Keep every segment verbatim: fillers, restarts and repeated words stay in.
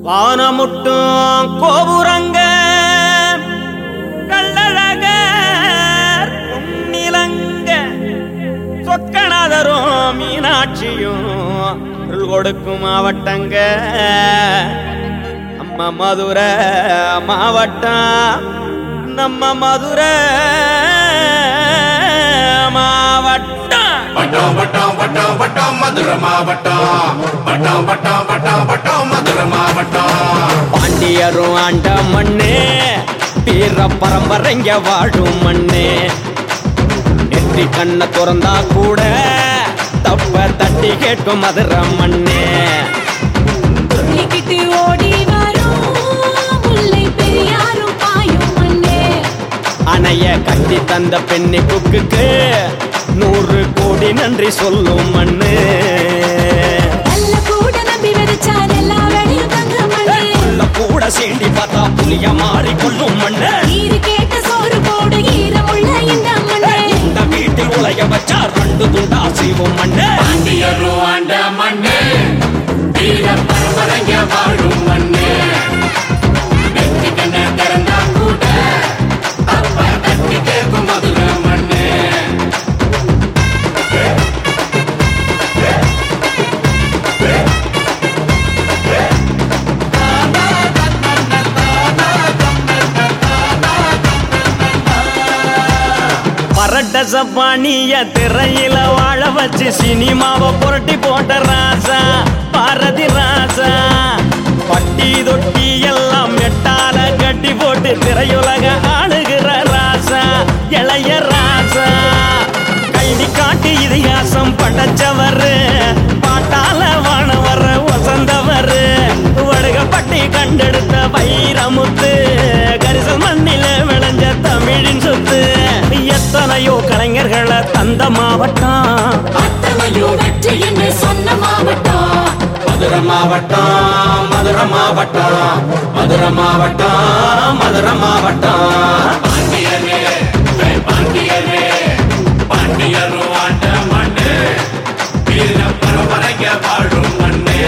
வானமுட்டும் கோபுரங்க கள்ளழக பொன்னிலங்க சொக்கநாதரும் மீனாட்சியும் அருள் கொடுக்கும் மாவட்டங்க நம்ம மதுரை மாவட்டம் நம்ம மதுரை மாவட்டம் வட்டம் வட்டம் வட்டம் வட்டம் மதுரை மாவட்டம் வட்டம் வட்டம் வட்டம் வட்டம் மதுரை மாவட்டம் பாண்டியரும் ஆண்ட மண்ணு வீர பரம்பரைங்க வாழும் மண்ணு நெற்றி கண்ண திறந்தா கூட தப்ப தட்டி கேட்கும் மதுரை மண்ணு துள்ளிக்கிட்டு ஓடி வரும் முல்லை பெரியாரும் பாயும் மண்ணே அணைய கட்டி தந்த பெண்ணி குக்குக்கு நூறு கோடி நன்றி சொல்லும் மண்ணு நல்ல கூட நம்பி விதைச்சா எல்லா வேலையும் தங்க மண்ணே உள்ள கூட சீண்டி பார்த்தா புளிய மாறி கொள்ளும் மண்ணு நீரு கேட்ட சோறு போடு ஈரமுள்ள இந்த மண்ணே இந்த வீட்டில் உலைய வச்சா ரெண்டு துண்டா செய்வோம் மண்ணு பாண்டியரும் ஆண்ட மண்ணு வீர பரம்பரைங்க வாழும் மண்ணு நெற்றி கண்ண திறந்தா கூட அப்ப தட்டி கேட்கும் மதுரை மண்ணு பரட்ட சப்பானிய திரையில வாழ வச்சு சினிமாவை புரட்டி போட்ட ராசா பாரதி ராசா பட்டி தொட்டி எல்லாம் மெட்டால கட்டி போட்டு திரையுலக ஆளுகிற ராசா இளைய ராசா கைதி காட்டி இதிகாசம் படைச்சவரு பாட்டால வானவர வசந்தவரு வடுகப்பட்டி கண்டெடுத்த வைரமுத்து கரிசல் மண்ணில விளைஞ்ச தமிழின் சொத்து எத்தனையோ கலைஞர்களை தந்த மாவட்டம் அத்தனையோ வெற்றி என்று சொன்ன மாவட்டம் மதுரை மாவட்டம் மதுரை மாவட்டம் மதுரை மாவட்டம் மதுரை மாவட்டம் பாண்டியரே பாண்டியரே பாண்டியரும் ஆண்ட மண்ணு வீர பரம்பரைங்க வாழும் மண்ணு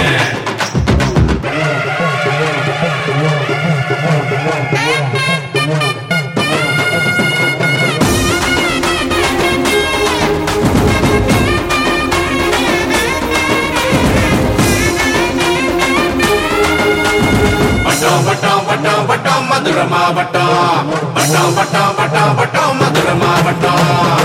வட்டம் வட்டம் வட்டம் வட்டம் மதுரை மாவட்டம் வட்டம் வட்டம் வட்டம் வட்டம் மதுரை மாவட்டம்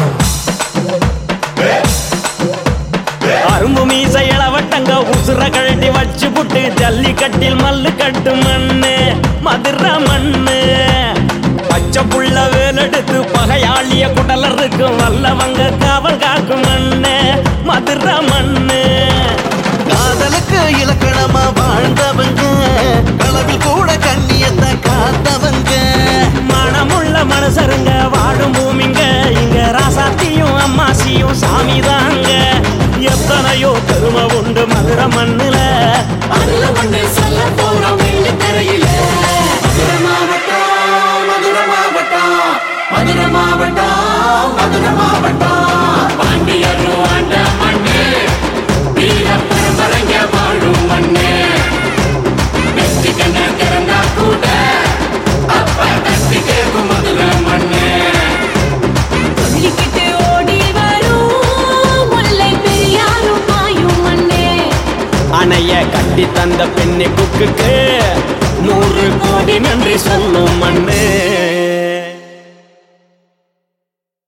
அரும்பு மீச இளவட்டங்க உசுர கழட்டி வச்சு புட்டு ஜல்லிக்கட்டில் மல்லு கட்டு மண்ணு மதுரை மண்ணு பச்சை புள்ள வேலெடுத்து பகையாளிய குடலருக்கு வல்லவங்க காவல் காக்கும் மண்ணு மதுரை மண்ணு காதலுக்கு இலக்கணமா வாழ்ந்தவங்க களவில் கூட கண்ணியத்தை காத்தவங்க மனமுள்ள மனுஷருங்க வாழும் பூமிங்க இங்க ராசாத்தியும் அம்மாசியும் சாமி தாங்க எத்தனையோ பெருமை உண்டு மதுரை மண்ணுல அதுல ஒண்ணு சொல்ல போறோம் வெள்ளி திரையில மதுரை மாவட்டம் மதுரை மாவட்டம் மதுரை மாவட்டம் மதுரை மாவட்டம் பாண்டியரும் ஆண்ட மண்ணு வீர பரம்பரைங்க வாழும் மண்ணு நெற்றி கண்ண திறந்தா கூட அப்ப தட்டி கேட்கும் மதுரை மண்ணு துள்ளிக்கிட்டு ஓடி வரும் முல்லை பெரியாரும் பாயும் மண்ணே அணைய கட்டி தந்த பெண்ணை குக்குக்கு நூறு கோடி நன்றி சொல்லும் மண்ணு